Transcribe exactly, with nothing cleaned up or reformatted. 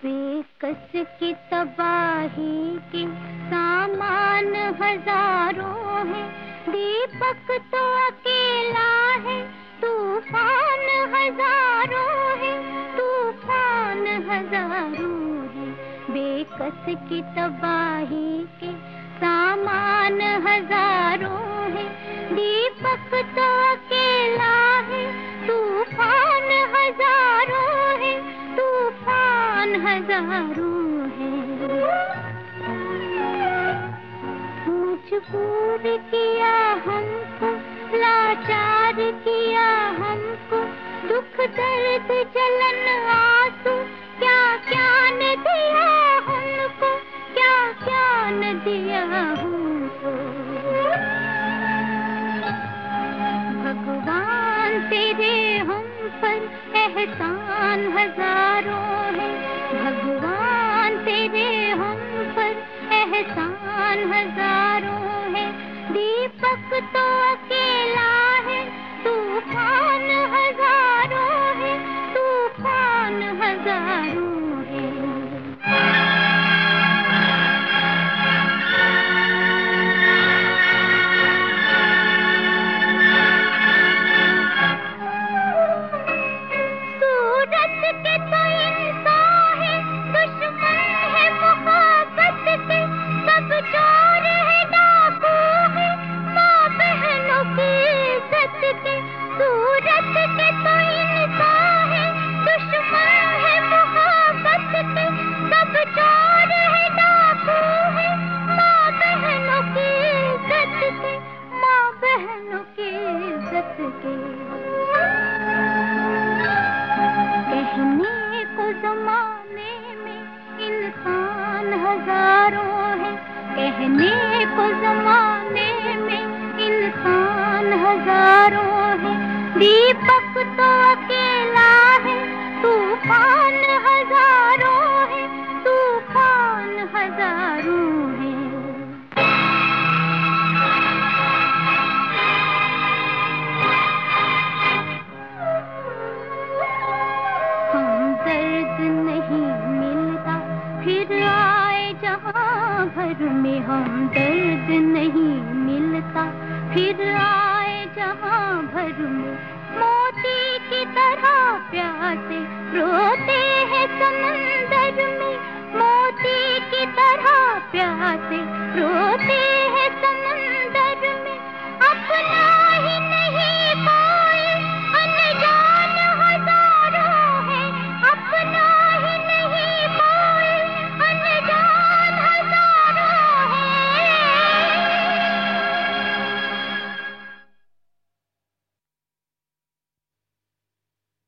बेकस की तबाही के सामान हजारों हैं, दीपक तो अकेला है, तूफान हजारों है, तूफान हजारों है। बेकस की तबाही के सामान हजारों है, दीपक तो अकेला है, तूफान हजारों है, तूफान हजारों है। मजबूर किया हमको, लाचार किया हमको, दुख दर्द जलन आंसू, क्या क्या न दिया हमको, क्या क्या न दिया हमको। भगवान तेरे हम पर एहसान हजारों है, भगवान तेरे हम पर एहसान हजारों है। दीपक तो अकेला है, तूफान हजारों है, तूफान हजारों है। सूरत के तो इंसान है, दुश्मन है मोहब्बत के, सब चोर है डाकू है, माँ बहनों की इज्जत के। सूरत के तो इंसान है, दुश्मन है मोहब्बत के, सब चोर है डाकू है, माँ बहनों की इज्जत के, माँ बहनों की इज्जत के। कहने को जमाने में इंसान हजारों है, कहने को जमाने में इंसान हजारों है, दीपक तो अकेला है, तूफान हजारों है, तूफान हजारों है। दर्द नहीं मिलता फिर आए जहां भर में, हम दर्द नहीं मिलता फिर आए जहां भर में। मोती की तरह प्यासे रोते